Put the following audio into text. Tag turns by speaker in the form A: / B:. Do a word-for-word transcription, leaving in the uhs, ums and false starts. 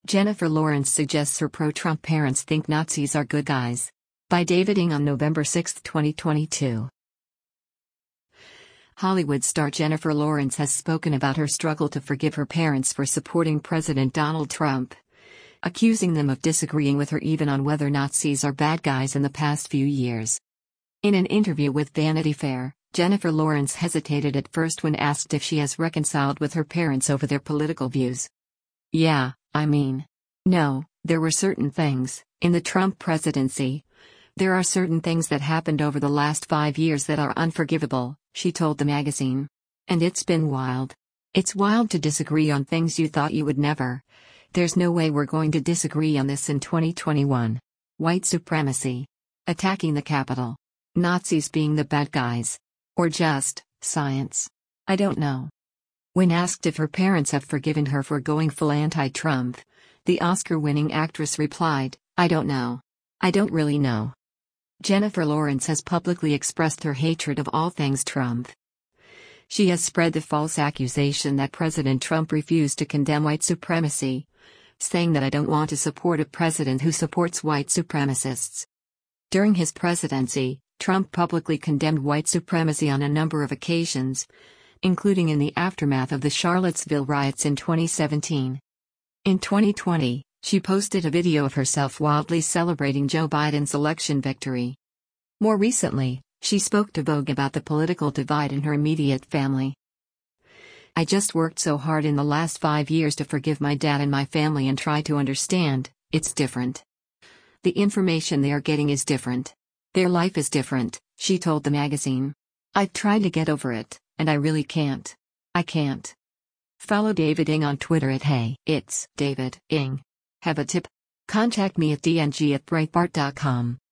A: Jennifer Lawrence suggests her pro-Trump parents think Nazis are good guys. By David Ng on November sixth, twenty twenty-two. Hollywood star Jennifer Lawrence has spoken about her struggle to forgive her parents for supporting President Donald Trump, accusing them of disagreeing with her even on whether Nazis are bad guys in the past few years. In an interview with Vanity Fair, Jennifer Lawrence hesitated at first when asked if she has reconciled with her parents over their political views. Yeah, I mean. No, there were certain things, in the Trump presidency. There are certain things that happened over the last five years that are unforgivable, she told the magazine. And it's been wild. It's wild to disagree on things you thought you would never. There's no way we're going to disagree on this in twenty twenty-one. White supremacy. Attacking the Capitol. Nazis being the bad guys. Or just, science. I don't know. When asked if her parents have forgiven her for going full anti-Trump, the Oscar-winning actress replied, I don't know. I don't really know. Jennifer Lawrence has publicly expressed her hatred of all things Trump. She has spread the false accusation that President Trump refused to condemn white supremacy, saying that I don't want to support a president who supports white supremacists. During his presidency, Trump publicly condemned white supremacy on a number of occasions, including in the aftermath of the Charlottesville riots in twenty seventeen. In twenty twenty, she posted a video of herself wildly celebrating Joe Biden's election victory. More recently, she spoke to Vogue about the political divide in her immediate family. I just worked so hard in the last five years to forgive my dad and my family and try to understand, it's different. The information they are getting is different. Their life is different, she told the magazine. I've tried to get over it, and I really can't. I can't. Follow David Ng on Twitter at Hey, it's David Ng. Have a tip? Contact me at d n g at breitbart dot com.